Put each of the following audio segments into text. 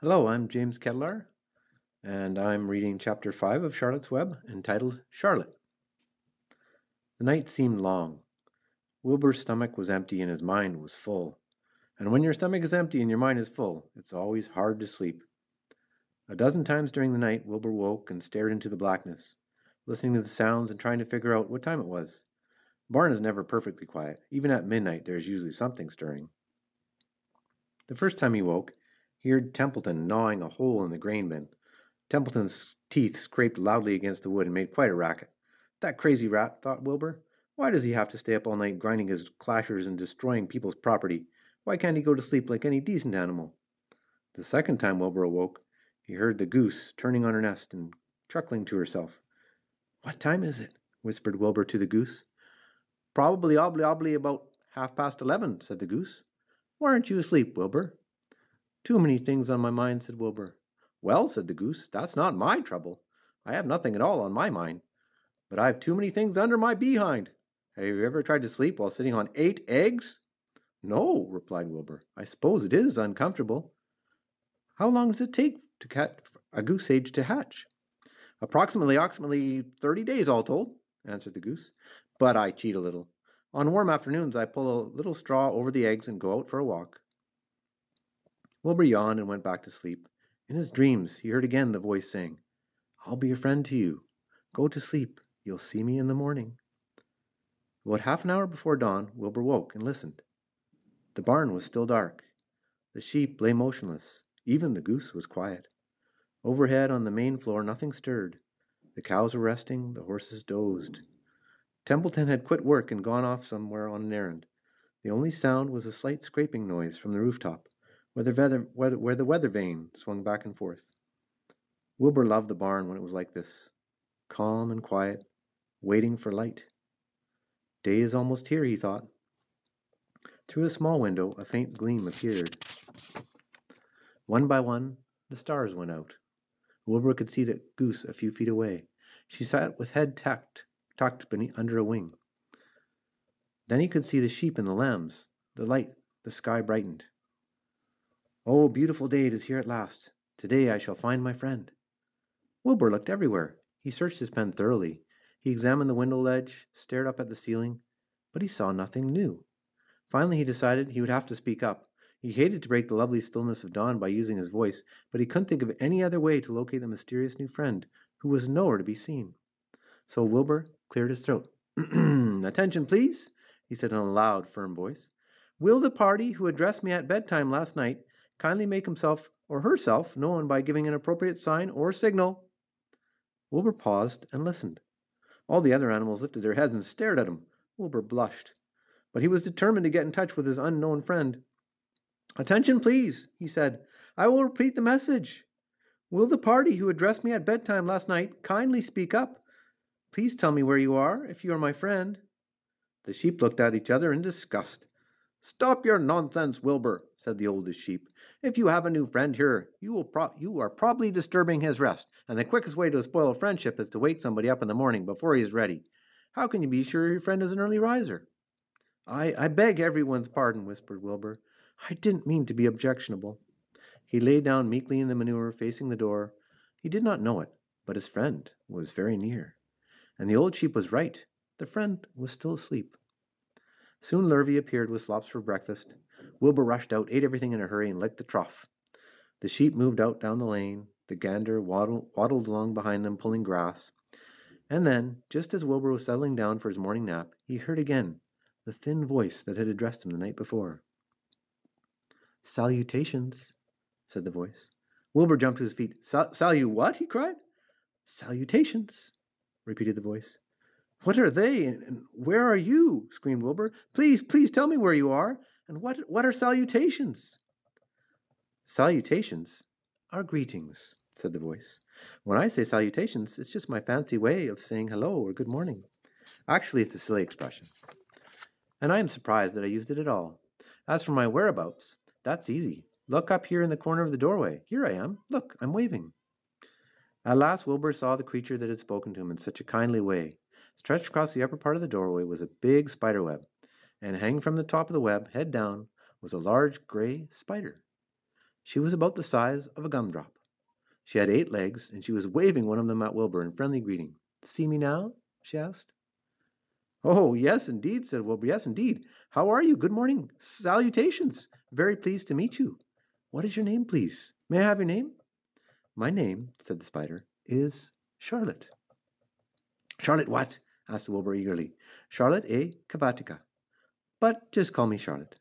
Hello, I'm James Kettler, and I'm reading Chapter 5 of Charlotte's Web, entitled Charlotte. The night seemed long. Wilbur's stomach was empty and his mind was full. And when your stomach is empty and your mind is full, it's always hard to sleep. A dozen times during the night, Wilbur woke and stared into the blackness, listening to the sounds and trying to figure out what time it was. The barn is never perfectly quiet. Even at midnight, there is usually something stirring. The first time he woke, he heard Templeton gnawing a hole in the grain bin. Templeton's teeth scraped loudly against the wood and made quite a racket. That crazy rat, thought Wilbur. Why does he have to stay up all night grinding his clashers and destroying people's property? Why can't he go to sleep like any decent animal? The second time Wilbur awoke, he heard the goose turning on her nest and chuckling to herself. "What time is it?" whispered Wilbur to the goose. "Probably obly about 11:30, said the goose. "Why aren't you asleep, Wilbur?" "Too many things on my mind," said Wilbur. "Well," said the goose, "that's not my trouble. I have nothing at all on my mind. But I've too many things under my behind. Have you ever tried to sleep while sitting on 8 eggs? "No," replied Wilbur. "I suppose it is uncomfortable." "How long does it take to catch a goose egg to hatch?" Approximately 30 days all told," answered the goose. "But I cheat a little. On warm afternoons I pull a little straw over the eggs and go out for a walk." Wilbur yawned and went back to sleep. In his dreams, he heard again the voice saying, "I'll be a friend to you. Go to sleep. You'll see me in the morning." About half an hour before dawn, Wilbur woke and listened. The barn was still dark. The sheep lay motionless. Even the goose was quiet. Overhead on the main floor, nothing stirred. The cows were resting. The horses dozed. Templeton had quit work and gone off somewhere on an errand. The only sound was a slight scraping noise from the rooftop, where the weather vane swung back and forth. Wilbur loved the barn when it was like this, calm and quiet, waiting for light. Day is almost here, he thought. Through a small window, a faint gleam appeared. One by one, the stars went out. Wilbur could see the goose a few feet away. She sat with head tucked beneath under a wing. Then he could see the sheep and the lambs. The sky brightened. "Oh, beautiful day it is here at last. Today I shall find my friend." Wilbur looked everywhere. He searched his pen thoroughly. He examined the window ledge, stared up at the ceiling, but he saw nothing new. Finally, he decided he would have to speak up. He hated to break the lovely stillness of dawn by using his voice, but he couldn't think of any other way to locate the mysterious new friend, who was nowhere to be seen. So Wilbur cleared his throat. "Attention, please," he said in a loud, firm voice. "Will the party who addressed me at bedtime last night kindly make himself or herself known by giving an appropriate sign or signal?" Wilbur paused and listened. All the other animals lifted their heads and stared at him. Wilbur blushed, but he was determined to get in touch with his unknown friend. "Attention, please," he said. "I will repeat the message. Will the party who addressed me at bedtime last night kindly speak up? Please tell me where you are, if you are my friend." The sheep looked at each other in disgust. "Stop your nonsense, Wilbur," said the oldest sheep. "If you have a new friend here, you are probably disturbing his rest, and the quickest way to spoil a friendship is to wake somebody up in the morning before he is ready. How can you be sure your friend is an early riser?" I beg everyone's pardon," whispered Wilbur. "I didn't mean to be objectionable." He lay down meekly in the manure, facing the door. He did not know it, but his friend was very near. And the old sheep was right. The friend was still asleep. Soon Lurvy appeared with slops for breakfast. Wilbur rushed out, ate everything in a hurry, and licked the trough. The sheep moved out down the lane. The gander waddled along behind them, pulling grass. And then, just as Wilbur was settling down for his morning nap, he heard again the thin voice that had addressed him the night before. "Salutations," said the voice. Wilbur jumped to his feet. "Salu what?" he cried. "Salutations," repeated the voice. "What are they, and where are you?" screamed Wilbur. Please tell me where you are, and what are salutations?" "Salutations are greetings," said the voice. "When I say salutations, it's just my fancy way of saying hello or good morning. Actually, it's a silly expression, and I am surprised that I used it at all. As for my whereabouts, that's easy. Look up here in the corner of the doorway. Here I am. Look, I'm waving." At last Wilbur saw the creature that had spoken to him in such a kindly way. Stretched across the upper part of the doorway was a big spider web, and hanging from the top of the web, head down, was a large gray spider. She was about the size of a gumdrop. She had 8 legs, and she was waving one of them at Wilbur in friendly greeting. "See me now?" she asked. "Oh, yes, indeed," said Wilbur. "Yes, indeed. How are you? Good morning. Salutations. Very pleased to meet you. What is your name, please? May I have your name?" "My name," said the spider, "is Charlotte." "Charlotte what?" asked Wilbur eagerly. "Charlotte A. Cavatica. But just call me Charlotte."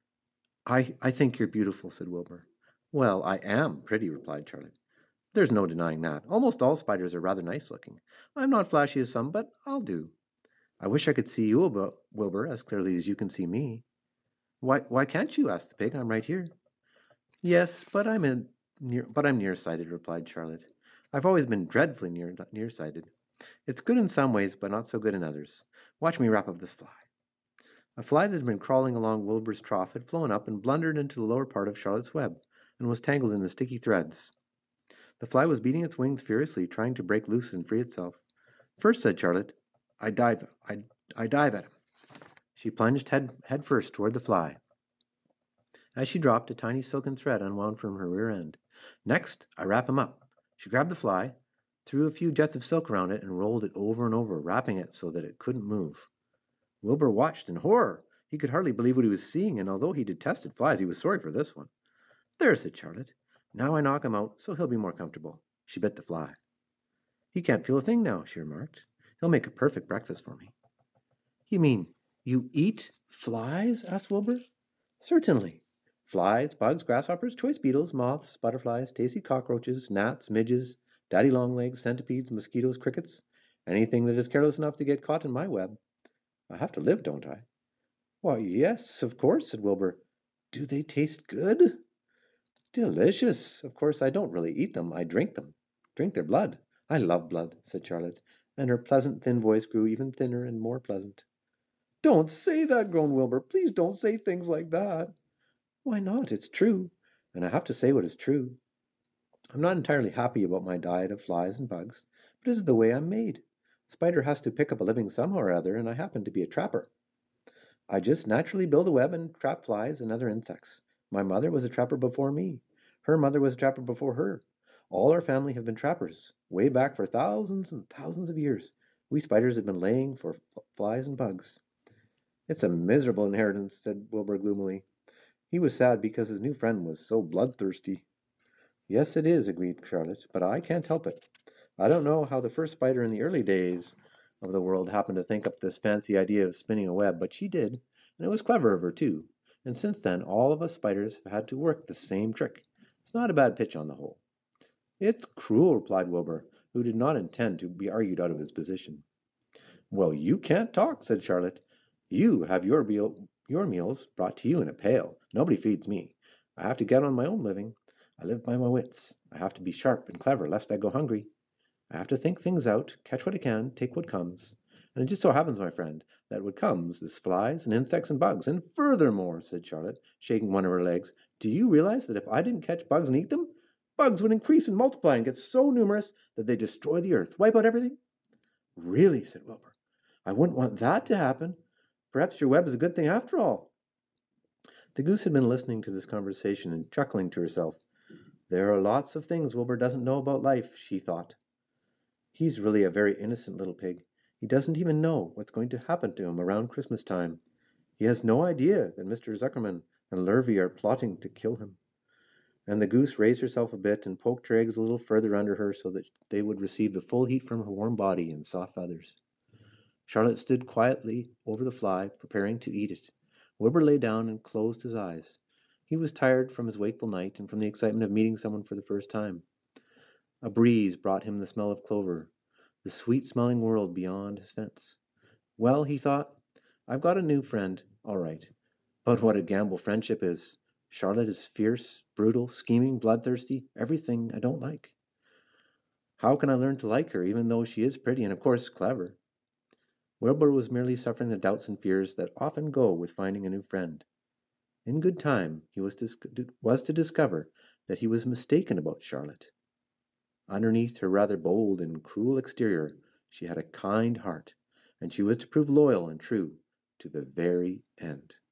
I think you're beautiful," said Wilbur. "Well, I am pretty," replied Charlotte. "There's no denying that. Almost all spiders are rather nice looking. I'm not flashy as some, but I'll do. I wish I could see you, Wilbur, as clearly as you can see me." Why can't you?" asked the pig. "I'm right here." "Yes, but I'm nearsighted," replied Charlotte. "I've always been dreadfully nearsighted. It's good in some ways, but not so good in others. Watch me wrap up this fly." A fly that had been crawling along Wilbur's trough had flown up and blundered into the lower part of Charlotte's web, and was tangled in the sticky threads. The fly was beating its wings furiously, trying to break loose and free itself. "First," said Charlotte, I dive at him." She plunged head first toward the fly. As she dropped, a tiny silken thread unwound from her rear end. "Next, I wrap him up." She grabbed the fly, threw a few jets of silk around it, and rolled it over and over, wrapping it so that it couldn't move. Wilbur watched in horror. He could hardly believe what he was seeing, and although he detested flies, he was sorry for this one. "There," said Charlotte. "Now I knock him out, so he'll be more comfortable." She bit the fly. "He can't feel a thing now," she remarked. "He'll make a perfect breakfast for me." "You mean you eat flies?" asked Wilbur. "Certainly. Flies, bugs, grasshoppers, choice beetles, moths, butterflies, tasty cockroaches, gnats, midges, daddy longlegs, centipedes, mosquitoes, crickets, anything that is careless enough to get caught in my web. I have to live, don't I?" "Why, yes, of course," said Wilbur. "Do they taste good?" "Delicious. Of course, I don't really eat them. I drink them. Drink their blood." "I love blood," said Charlotte, and her pleasant, thin voice grew even thinner and more pleasant. "Don't say that," groaned Wilbur. "Please don't say things like that." "Why not? It's true, and I have to say what is true. I'm not entirely happy about my diet of flies and bugs, but it is the way I'm made. A spider has to pick up a living somehow or other, and I happen to be a trapper. I just naturally build a web and trap flies and other insects. My mother was a trapper before me. Her mother was a trapper before her. All our family have been trappers, way back for thousands and thousands of years. We spiders have been laying for flies and bugs." "It's a miserable inheritance," said Wilbur gloomily. He was sad because his new friend was so bloodthirsty. "Yes, it is," agreed Charlotte, "but I can't help it. I don't know how the first spider in the early days of the world happened to think up this fancy idea of spinning a web, but she did, and it was clever of her, too. And since then, all of us spiders have had to work the same trick. It's not a bad pitch on the whole." "It's cruel," replied Wilbur, who did not intend to be argued out of his position. "Well, you can't talk," said Charlotte. "You have your meals brought to you in a pail. Nobody feeds me. I have to get on my own living. I live by my wits. I have to be sharp and clever lest I go hungry. I have to think things out, catch what I can, take what comes. And it just so happens, my friend, that what comes is flies and insects and bugs. And furthermore," said Charlotte, shaking one of her legs, "do you realize that if I didn't catch bugs and eat them, bugs would increase and multiply and get so numerous that they destroy the earth, wipe out everything?" "Really," said Wilbur, "I wouldn't want that to happen. Perhaps your web is a good thing after all." The goose had been listening to this conversation and chuckling to herself. "There are lots of things Wilbur doesn't know about life," she thought. "He's really a very innocent little pig. He doesn't even know what's going to happen to him around Christmas time. He has no idea that Mr. Zuckerman and Lurvy are plotting to kill him." And the goose raised herself a bit and poked her eggs a little further under her so that they would receive the full heat from her warm body and soft feathers. Charlotte stood quietly over the fly, preparing to eat it. Wilbur lay down and closed his eyes. He was tired from his wakeful night and from the excitement of meeting someone for the first time. A breeze brought him the smell of clover, the sweet-smelling world beyond his fence. "Well," he thought, "I've got a new friend, all right. But what a gamble friendship is! Charlotte is fierce, brutal, scheming, bloodthirsty, everything I don't like. How can I learn to like her, even though she is pretty and, of course, clever?" Wilbur was merely suffering the doubts and fears that often go with finding a new friend. In good time, he was to discover that he was mistaken about Charlotte. Underneath her rather bold and cruel exterior, she had a kind heart, and she was to prove loyal and true to the very end.